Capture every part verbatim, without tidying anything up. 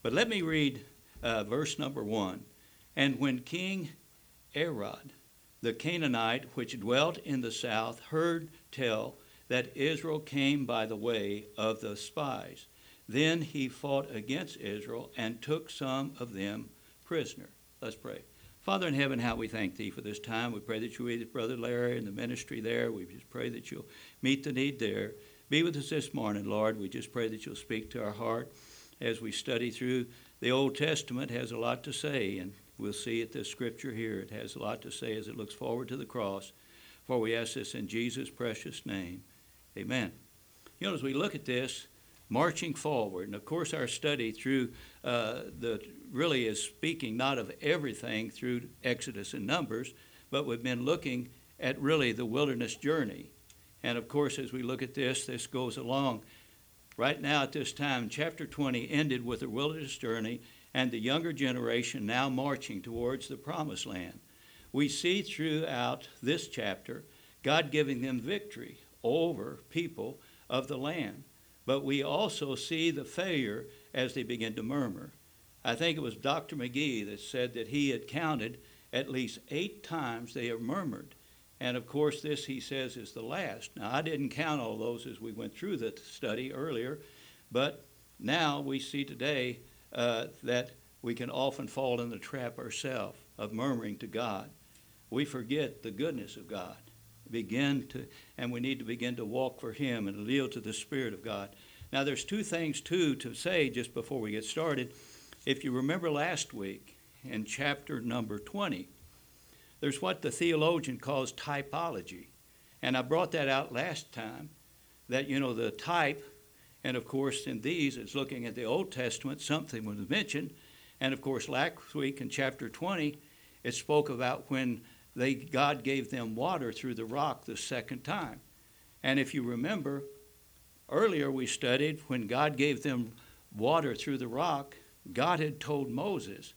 But let me read uh, verse number one. And when King Arad, the Canaanite, which dwelt in the south, heard tell that Israel came by the way of the spies, then he fought against Israel and took some of them prisoner. Let's pray. Father in heaven, how we thank thee for this time. We pray that you be with Brother Larry and the ministry there. We just pray that you'll meet the need there. Be with us this morning, Lord. We just pray that you'll speak to our heart as we study through the Old Testament. It has a lot to say, and we'll see it, this scripture here. It has a lot to say as it looks forward to the cross. For we ask this in Jesus' precious name. Amen. You know, as we look at this, marching forward, and of course our study through uh, the really is speaking not of everything through Exodus and Numbers, but we've been looking at really the wilderness journey. And of course, as we look at this, this goes along. Right now at this time, chapter twenty ended with the wilderness journey and the younger generation now marching towards the promised land. We see throughout this chapter God giving them victory over people of the land. But we also see the failure as they begin to murmur. I think it was Doctor McGee that said that he had counted at least eight times they have murmured. And of course, this, he says, is the last. Now, I didn't count all those as we went through the study earlier, but now we see today uh, that we can often fall in the trap ourselves of murmuring to God. We forget the goodness of God. Begin to, and we need to begin to walk for him and yield to the Spirit of God. Now, there's two things, too, to say just before we get started. If you remember last week in chapter number twenty, there's what the theologian calls typology. And I brought that out last time, that, you know, the type, and of course in these, it's looking at the Old Testament, something was mentioned. And of course last week in chapter twenty, it spoke about when they God gave them water through the rock the second time. And if you remember, earlier we studied when God gave them water through the rock, God had told Moses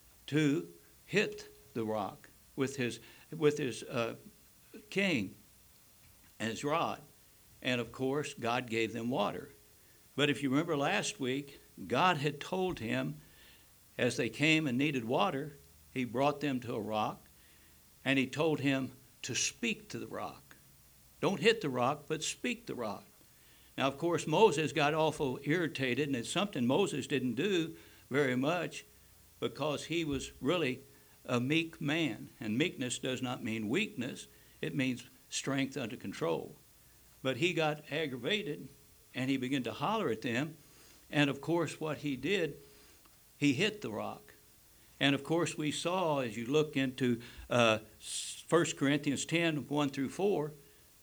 to hit the rock with his with his uh, cane and his rod. And of course, God gave them water. But if you remember last week, God had told him as they came and needed water, he brought them to a rock, and he told him to speak to the rock. Don't hit the rock, but speak the rock. Now, of course, Moses got awful irritated, and it's something Moses didn't do very much because he was really a meek man. And meekness does not mean weakness. It means strength under control. But he got aggravated, and he began to holler at them. And, of course, what he did, he hit the rock. And, of course, we saw, as you look into uh, First Corinthians ten, one through four,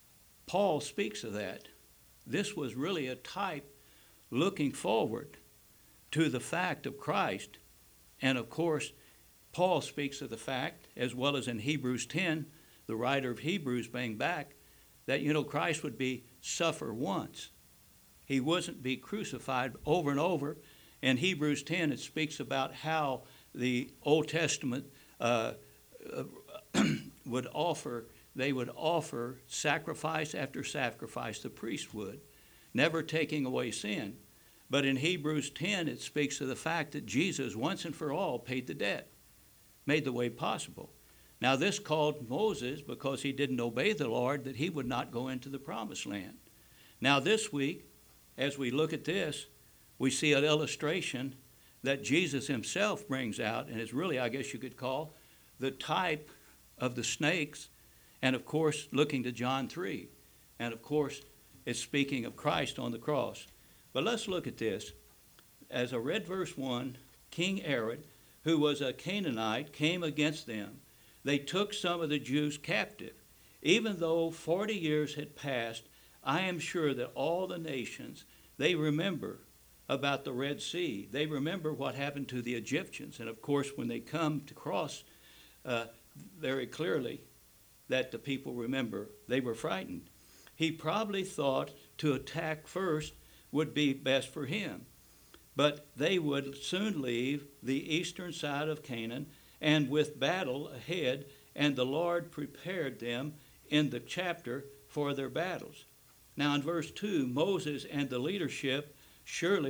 Paul speaks of that. This was really a type looking forward to the fact of Christ. And, of course, Paul speaks of the fact, as well as in Hebrews ten, the writer of Hebrews being back, that, you know, Christ would be suffer once. He wouldn't be crucified over and over. In Hebrews ten, it speaks about how the Old Testament uh, would offer, they would offer sacrifice after sacrifice, the priest would, never taking away sin. But in Hebrews ten, it speaks of the fact that Jesus once and for all paid the debt, made the way possible. Now this called Moses, because he didn't obey the Lord, that he would not go into the promised land. Now this week, as we look at this, we see an illustration that Jesus himself brings out, and is really, I guess you could call, the type of the snakes, and of course, looking to John three. And of course, it's speaking of Christ on the cross. But let's look at this. As I read verse one, King Arad, who was a Canaanite, came against them. They took some of the Jews captive. Even though forty years had passed, I am sure that all the nations, they remember about the Red Sea. They remember what happened to the Egyptians. And of course, when they come to cross uh, very clearly, that the people remember they were frightened. He probably thought to attack first would be best for him. But they would soon leave the eastern side of Canaan, and with battle ahead, and the Lord prepared them in the chapter for their battles. Now in verse two, Moses and the leadership surely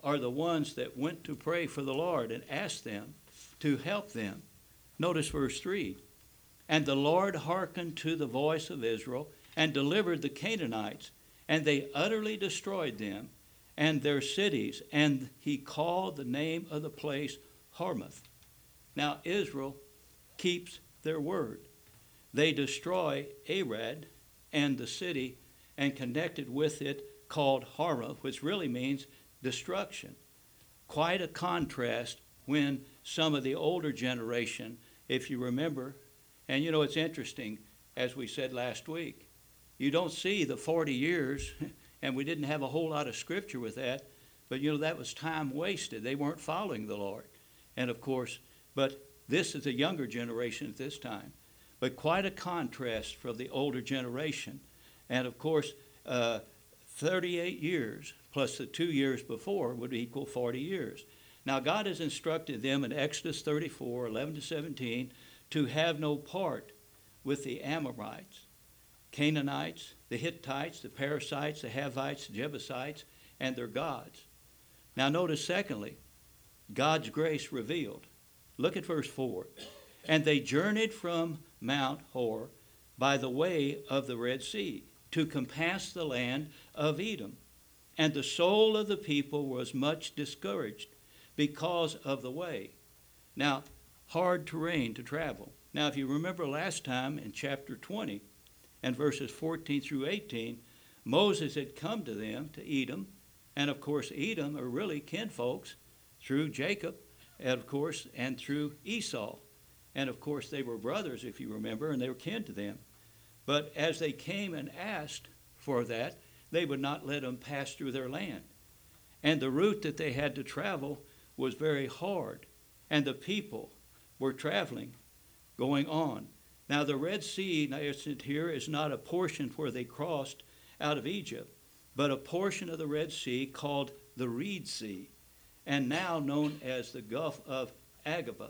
are the ones that went to pray for the Lord and asked them to help them. Notice verse three. And the Lord hearkened to the voice of Israel and delivered the Canaanites, and they utterly destroyed them and their cities, and he called the name of the place Harmath. Now Israel keeps their word. They destroy Arad and the city and connected with it called Harmath, which really means destruction. Quite a contrast when some of the older generation, if you remember, and you know it's interesting, as we said last week, you don't see the forty years, and we didn't have a whole lot of scripture with that, but you know that was time wasted. They weren't following the Lord. And of course, but this is a younger generation at this time. But quite a contrast from the older generation. And of course, uh, thirty-eight years plus the two years before would equal forty years. Now God has instructed them in Exodus thirty-four, eleven to seventeen, to have no part with the Amorites, Canaanites, the Hittites, the Perizzites, the Hivites, the Jebusites, and their gods. Now notice secondly, God's grace revealed. Look at verse four. And they journeyed from Mount Hor by the way of the Red Sea to compass the land of Edom. And the soul of the people was much discouraged because of the way. Now, hard terrain to travel. Now, if you remember last time in chapter twenty and verses fourteen through eighteen, Moses had come to them, to Edom, and of course Edom are really kinfolks through Jacob, and of course, and through Esau. And of course they were brothers, if you remember, and they were kin to them. But as they came and asked for that, they would not let them pass through their land. And the route that they had to travel was very hard, and the people were traveling, going on. Now the Red Sea, now here, is not a portion where they crossed out of Egypt, but a portion of the Red Sea called the Reed Sea, and now known as the Gulf of Aqaba.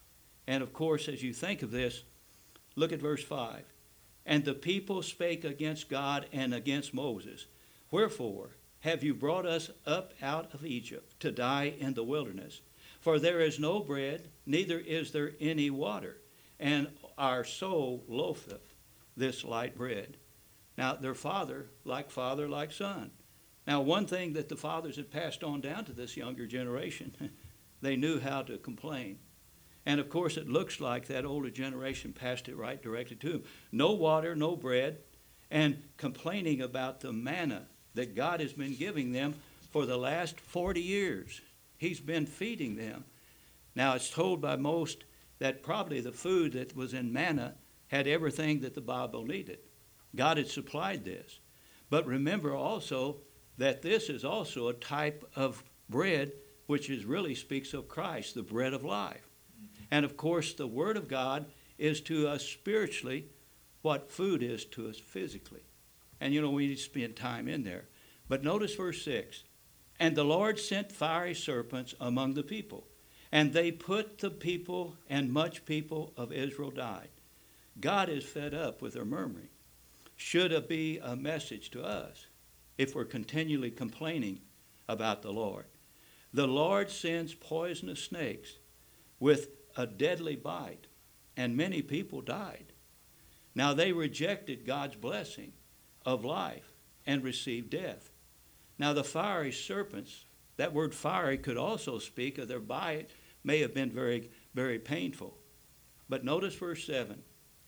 And of course, as you think of this, look at verse five. And the people spake against God and against Moses. Wherefore have you brought us up out of Egypt to die in the wilderness? For there is no bread, neither is there any water, and our soul loatheth this light bread. Now their father, like father, like son. Now one thing that the fathers had passed on down to this younger generation, they knew how to complain. And of course it looks like that older generation passed it right directly to them. No water, no bread, and complaining about the manna that God has been giving them for the last forty years. He's been feeding them. Now it's told by most that probably the food that was in manna had everything that the Bible needed. God had supplied this. But remember also that this is also a type of bread which is really speaks of Christ, the bread of life. And of course, the Word of God is to us spiritually what food is to us physically. And you know, we need to spend time in there. But notice verse six. And the Lord sent fiery serpents among the people, and they put the people, and much people of Israel died. God is fed up with their murmuring. Should it be a message to us if we're continually complaining about the Lord? The Lord sends poisonous snakes with a deadly bite, and many people died. Now they rejected God's blessing of life and received death. Now the fiery serpents, that word fiery could also speak of their bite may have been very, very painful. But notice verse seven.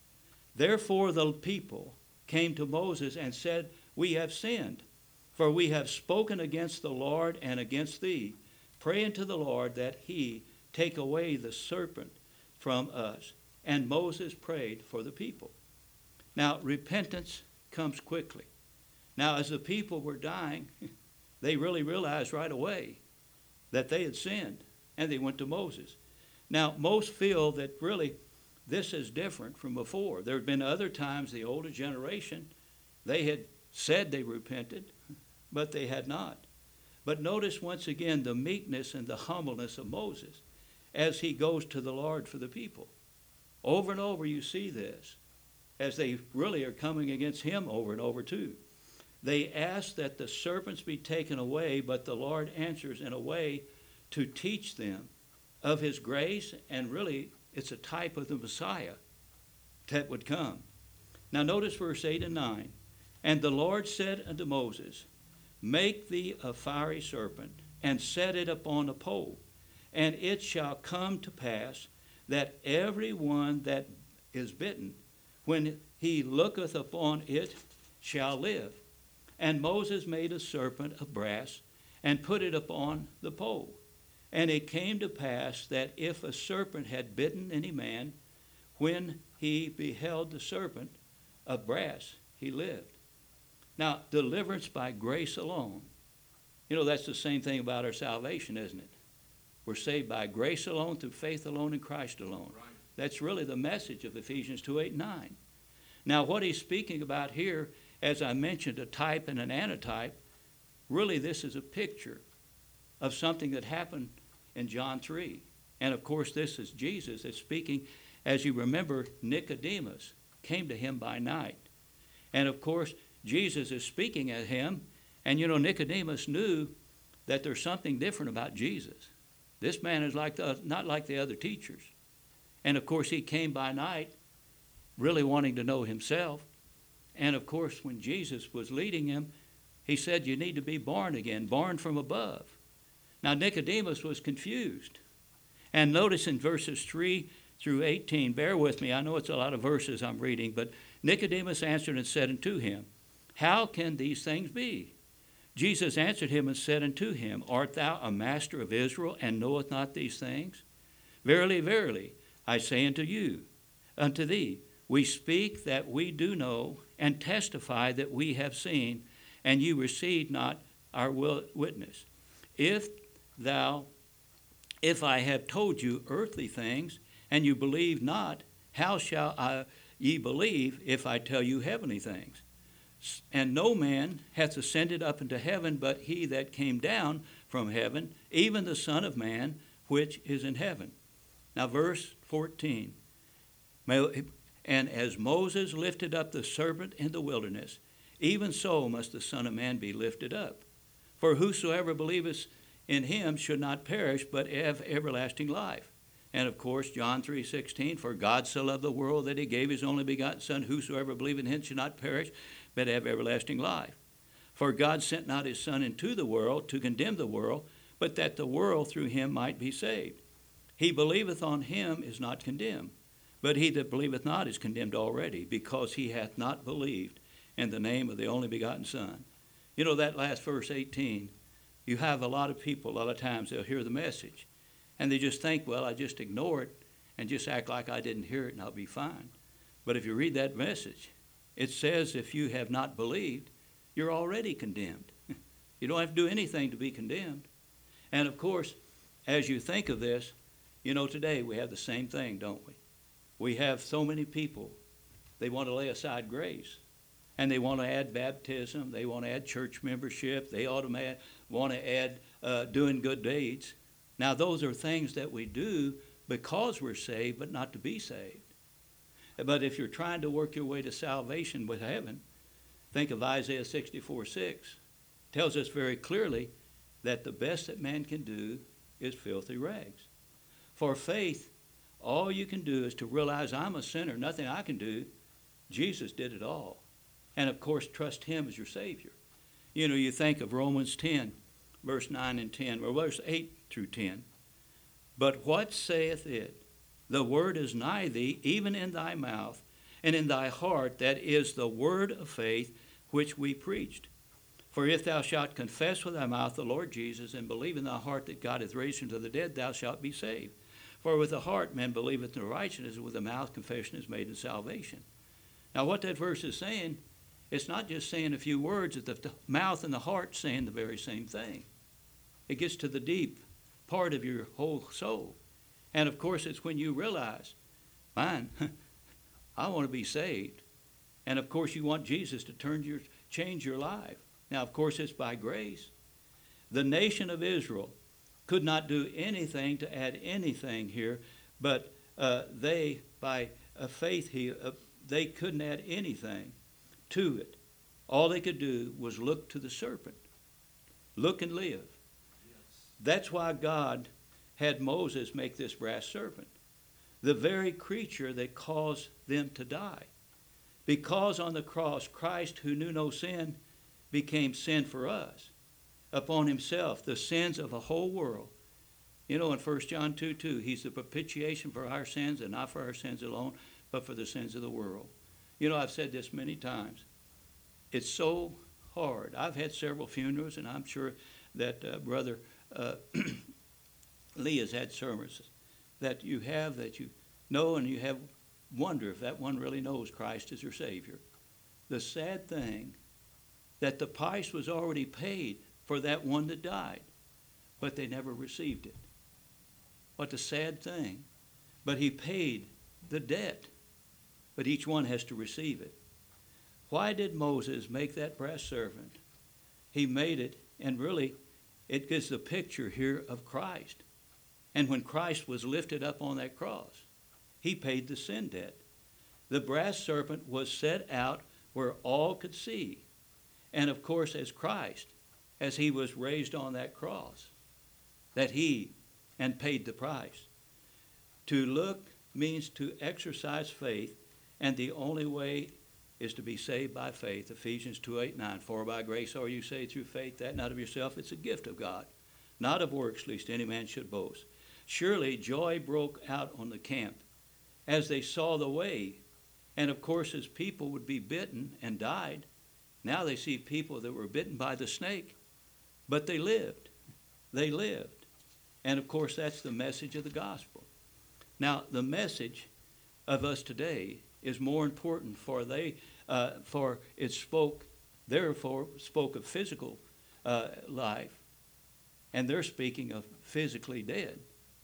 Therefore the people came to Moses and said, We have sinned, for we have spoken against the Lord and against thee. Pray unto the Lord that he take away the serpent from us. And Moses prayed for the people. Now, repentance comes quickly. Now, as the people were dying, they really realized right away that they had sinned, and they went to Moses. Now, most feel that really this is different from before. There had been other times, the older generation, they had said they repented, but they had not. But notice once again the meekness and the humbleness of Moses as he goes to the Lord for the people. Over and over you see this, as they really are coming against him over and over too. They ask that the serpents be taken away, but the Lord answers in a way to teach them of his grace, and really it's a type of the Messiah that would come. Now notice verse eight and nine. And the Lord said unto Moses, Make thee a fiery serpent, and set it upon a pole, and it shall come to pass that every one that is bitten, when he looketh upon it, shall live. And Moses made a serpent of brass, and put it upon the pole. And it came to pass that if a serpent had bitten any man, when he beheld the serpent of brass, he lived. Now, deliverance by grace alone. You know, that's the same thing about our salvation, isn't it? We're saved by grace alone, through faith alone, in Christ alone. Right. That's really the message of Ephesians two, eight, and nine. Now, what he's speaking about here, as I mentioned, a type and an antitype, really this is a picture of something that happened in John three. And of course, this is Jesus that's speaking. As you remember, Nicodemus came to him by night. And of course, Jesus is speaking at him. And you know, Nicodemus knew that there's something different about Jesus. This man is like the, not like the other teachers. And of course, he came by night really wanting to know himself. And of course, when Jesus was leading him, he said, you need to be born again, born from above. Now, Nicodemus was confused. And notice in verses three through eighteen, bear with me, I know it's a lot of verses I'm reading, but Nicodemus answered and said unto him, How can these things be? Jesus answered him and said unto him, Art thou a master of Israel, and knowest not these things? Verily, verily, I say unto you, unto thee, we speak that we do know, and testify that we have seen, and you receive not our witness. If thou, if I have told you earthly things, and you believe not, how shall I, ye believe if I tell you heavenly things? And no man hath ascended up into heaven, but he that came down from heaven, even the Son of Man, which is in heaven. Now verse fourteen. And as Moses lifted up the serpent in the wilderness, even so must the Son of Man be lifted up. For whosoever believeth in him should not perish, but have everlasting life. And of course, John three sixteen, For God so loved the world that he gave his only begotten Son, whosoever believeth in him should not perish, but have everlasting life. For God sent not his Son into the world to condemn the world, but that the world through him might be saved. He believeth on him is not condemned, but he that believeth not is condemned already, because he hath not believed in the name of the only begotten Son. You know, that last verse eighteen, you have a lot of people, a lot of times they'll hear the message, and they just think, well, I just ignore it and just act like I didn't hear it and I'll be fine. But if you read that message, it says if you have not believed, you're already condemned. You don't have to do anything to be condemned. And of course, as you think of this, you know, today we have the same thing, don't we? We have so many people, they want to lay aside grace. And they want to add baptism. They want to add church membership. They automatically want to add uh, doing good deeds. Now, those are things that we do because we're saved, but not to be saved. But if you're trying to work your way to salvation with heaven, think of Isaiah sixty-four six. It tells us very clearly that the best that man can do is filthy rags. For faith, all you can do is to realize I'm a sinner, nothing I can do. Jesus did it all. And of course, trust him as your Savior. You know, you think of Romans ten, verse nine and ten, or verse eight through ten. But what saith it? The word is nigh thee, even in thy mouth, and in thy heart, that is the word of faith which we preached. For if thou shalt confess with thy mouth the Lord Jesus, and believe in thy heart that God hath raised him from the dead, thou shalt be saved. For with the heart man believeth in righteousness, and with the mouth confession is made in salvation. Now what that verse is saying, it's not just saying a few words, it's the mouth and the heart saying the very same thing. It gets to the deep part of your whole soul. And of course, it's when you realize, man, I want to be saved. And of course, you want Jesus to turn your, change your life. Now, of course, it's by grace. The nation of Israel could not do anything to add anything here, but uh, they, by uh, faith, he, uh, they couldn't add anything to it. All they could do was look to the serpent. Look and live. That's why God had Moses make this brass serpent, the very creature that caused them to die. Because on the cross, Christ, who knew no sin, became sin for us. Upon himself, the sins of the whole world. You know, in First John two two, he's the propitiation for our sins, and not for our sins alone, but for the sins of the world. You know, I've said this many times. It's so hard. I've had several funerals, and I'm sure that uh, Brother uh, Lee has had sermons that you have that you know, and you have wonder if that one really knows Christ as your Savior. The sad thing that the price was already paid for that one that died, but they never received it. What a sad thing. But he paid the debt, but each one has to receive it. Why did Moses make that brass serpent? He made it, and really, it gives the picture here of Christ. And when Christ was lifted up on that cross, he paid the sin debt. The brass serpent was set out where all could see. And of course, as Christ, as he was raised on that cross, that he and paid the price. To look means to exercise faith, and the only way is to be saved by faith. Ephesians two eight nine, for by grace are you saved through faith, that not of yourself, it's a gift of God, not of works, lest any man should boast. Surely joy broke out on the camp as they saw the way. And of course, as people would be bitten and died, now they see people that were bitten by the snake, but they lived. They lived. And of course, that's the message of the gospel. Now, the message of us today is more important, for they, uh, for it spoke, therefore spoke of physical uh, life, and they're speaking of physically dead.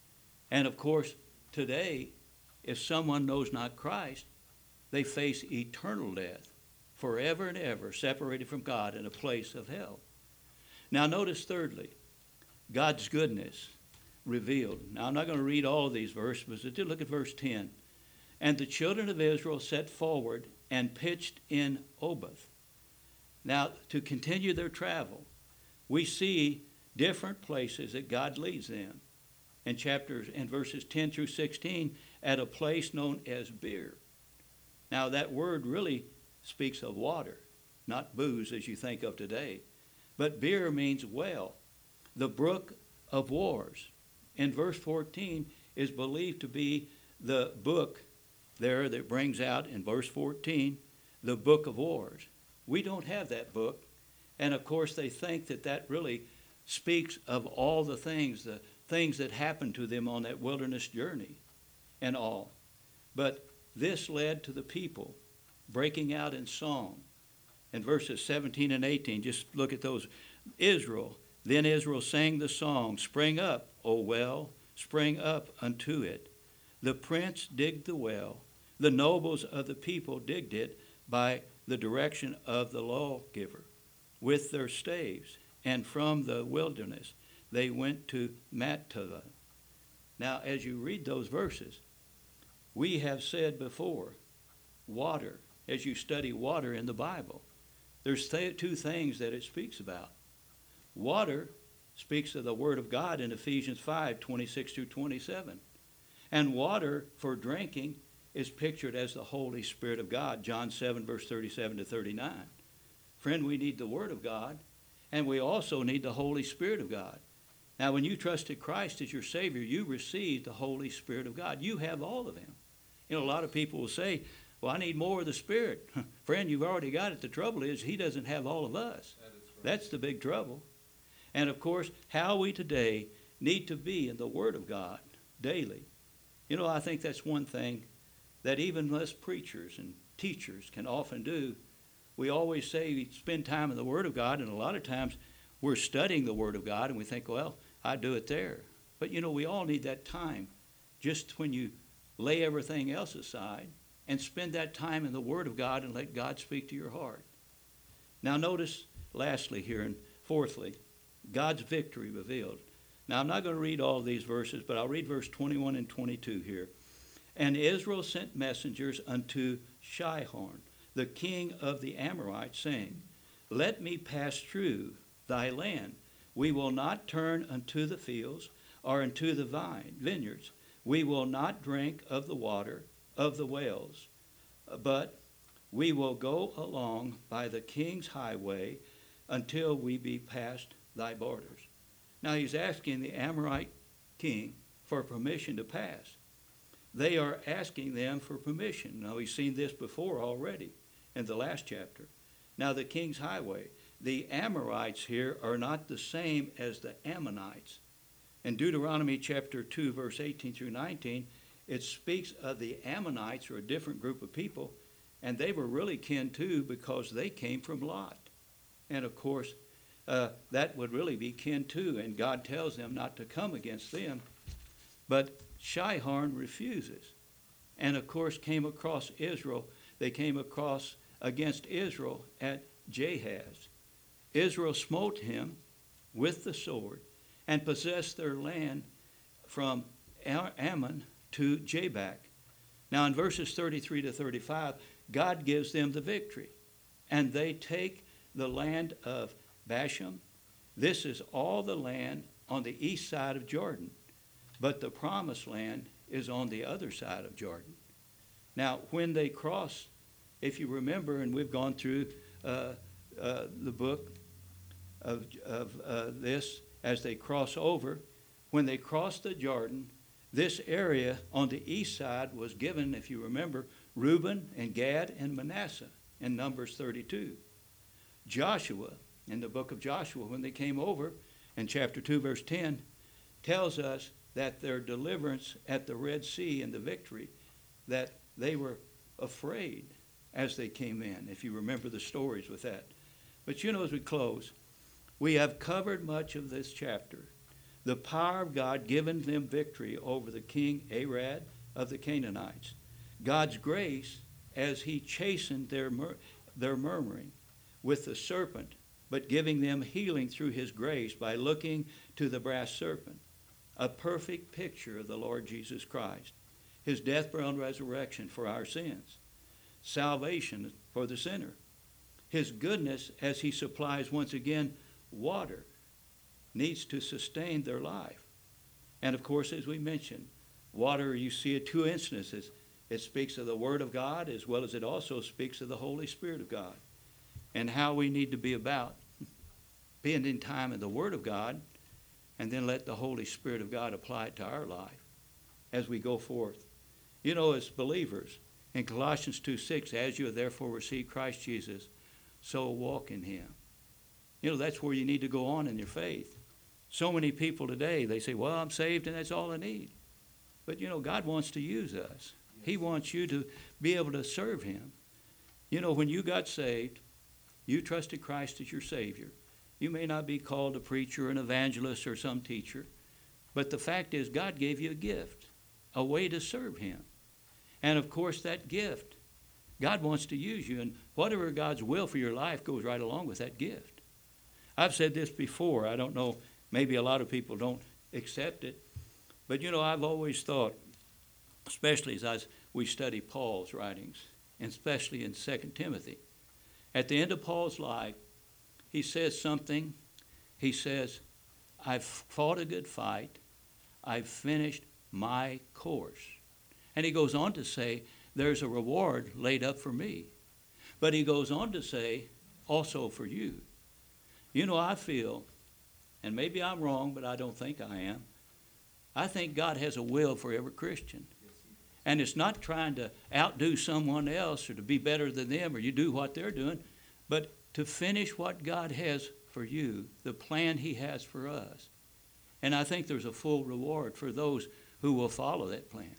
And of course, today, if someone knows not Christ, they face eternal death, forever and ever, separated from God in a place of hell. Now notice thirdly, God's goodness revealed. Now I'm not going to read all of these verses, but just look at verse ten. And the children of Israel set forward and pitched in Oboth. Now, to continue their travel, we see different places that God leads them. In chapters, in verses ten through sixteen, at a place known as Beer. Now, that word really speaks of water, not booze as you think of today. But Beer means well, the brook of wars. In verse fourteen is believed to be the book there that brings out in verse fourteen the book of wars. We don't have that book. And of course, they think that that really speaks of all the things, the things that happened to them on that wilderness journey and all. But this led to the people breaking out in song. In verses seventeen and eighteen, just look at those. Israel, then Israel sang the song, spring up, O well, spring up unto it. The prince digged the well. The nobles of the people digged it by the direction of the lawgiver with their staves. And from the wilderness they went to Machpelah. Now, as you read those verses, we have said before, water, as you study water in the Bible, there's th- two things that it speaks about. Water speaks of the Word of God in Ephesians five, twenty-six through twenty-seven. And water for drinking is pictured as the Holy Spirit of God, John seven, verse thirty-seven to thirty-nine. Friend, we need the Word of God, and we also need the Holy Spirit of God. Now, when you trusted Christ as your Savior, you received the Holy Spirit of God. You have all of Him. You know, a lot of people will say, well, I need more of the Spirit. Friend, you've already got it. The trouble is He doesn't have all of us. That is right. That's the big trouble. And, of course, how we today need to be in the Word of God daily. You know, I think that's one thing that even us preachers and teachers can often do. We always say we spend time in the Word of God, and a lot of times we're studying the Word of God, and we think, well, I do it there. But, you know, we all need that time just when you lay everything else aside and spend that time in the Word of God and let God speak to your heart. Now, notice, lastly here, and fourthly, God's victory revealed. Now, I'm not going to read all of these verses, but I'll read verse twenty-one and twenty-two here. And Israel sent messengers unto Shihon, the king of the Amorites, saying, let me pass through thy land. We will not turn unto the fields or unto the vine vineyards. We will not drink of the water of the wells, but we will go along by the king's highway until we be past thy borders. Now he's asking the Amorite king for permission to pass. They are asking them for permission. Now we've seen this before already in the last chapter. Now the king's highway. The Amorites here are not the same as the Ammonites. In Deuteronomy chapter two, verse eighteen through nineteen, it speaks of the Ammonites, or a different group of people, and they were really kin to because they came from Lot. And of course, uh, that would really be kin to, and God tells them not to come against them. But Shihon refuses, and of course came across Israel. They came across against Israel at Jahaz. Israel smote him with the sword and possessed their land from Ammon to Jabbok. Now in verses thirty-three to thirty-five, God gives them the victory, and they take the land of Bashan. This is all the land on the east side of Jordan, but the promised land is on the other side of Jordan. Now when they cross, if you remember, and we've gone through uh, uh, the book of, of uh, this, as they cross over, when they cross the Jordan, this area on the east side was given, if you remember, Reuben and Gad and Manasseh in Numbers thirty-two. Joshua, in the book of Joshua, when they came over, in chapter two, verse ten, tells us that their deliverance at the Red Sea and the victory, that they were afraid as they came in, if you remember the stories with that. But you know, as we close, we have covered much of this chapter. The power of God giving them victory over the king Arad of the Canaanites. God's grace as he chastened their, mur- their murmuring with the serpent, but giving them healing through his grace by looking to the brass serpent. A perfect picture of the Lord Jesus Christ. His death, burial, and resurrection for our sins. Salvation for the sinner. His goodness as he supplies once again water needs to sustain their life. And of course, as we mentioned, water, you see it two instances. It speaks of the Word of God as well as it also speaks of the Holy Spirit of God and how we need to be about being in time in the Word of God and then let the Holy Spirit of God apply it to our life as we go forth. You know, as believers, in Colossians two six, as you have therefore received Christ Jesus, so walk in him. You know, that's where you need to go on in your faith. So many people today, they say, well, I'm saved and that's all I need. But, you know, God wants to use us. He wants you to be able to serve him. You know, when you got saved, you trusted Christ as your Savior. You may not be called a preacher, an evangelist, or some teacher, but the fact is God gave you a gift, a way to serve him. And, of course, that gift, God wants to use you, and whatever God's will for your life goes right along with that gift. I've said this before. I don't know, maybe a lot of people don't accept it, but, you know, I've always thought, especially as I, we study Paul's writings, and especially in Second Timothy, at the end of Paul's life, he says something. He says, I've fought a good fight. I've finished my course. And he goes on to say, there's a reward laid up for me. But he goes on to say, also for you. You know, I feel, and maybe I'm wrong, but I don't think I am, I think God has a will for every Christian. And it's not trying to outdo someone else or to be better than them or you do what they're doing, but to finish what God has for you, the plan he has for us. And I think there's a full reward for those who will follow that plan.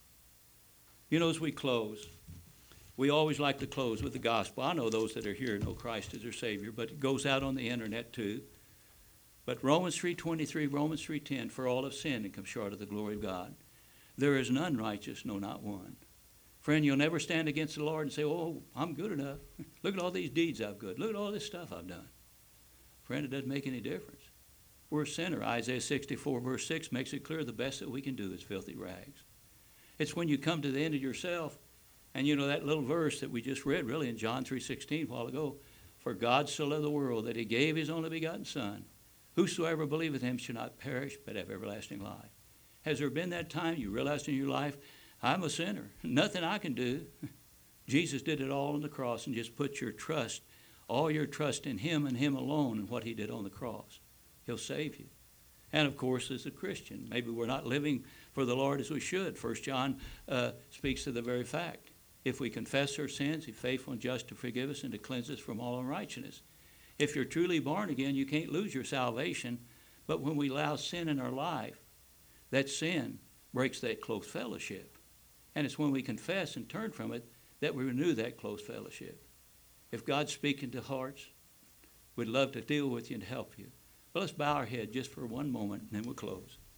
You know, as we close, we always like to close with the gospel. I know those that are here know Christ as their Savior, but it goes out on the internet too. But Romans three twenty-three, Romans three ten, for all have sinned and come short of the glory of God. There is none righteous, no, not one. Friend, you'll never stand against the Lord and say, oh, I'm good enough. Look at all these deeds I've done. Look at all this stuff I've done. Friend, it doesn't make any difference. We're a sinner. Isaiah sixty-four, verse six makes it clear the best that we can do is filthy rags. It's when you come to the end of yourself, and you know that little verse that we just read really in John three sixteen a while ago, For God so loved the world that he gave his only begotten Son. Whosoever believeth him shall not perish, but have everlasting life. Has there been that time you realized in your life, I'm a sinner, nothing I can do? Jesus did it all on the cross, and just put your trust, all your trust in him and him alone and what he did on the cross. He'll save you. And of course, as a Christian, maybe we're not living for the Lord as we should. First John uh, speaks to the very fact. If we confess our sins, he's faithful and just to forgive us and to cleanse us from all unrighteousness. If you're truly born again, you can't lose your salvation. But when we allow sin in our life, that sin breaks that close fellowship. And it's when we confess and turn from it that we renew that close fellowship. If God's speaking to hearts, we'd love to deal with you and help you. But let's bow our head just for one moment, and then we'll close.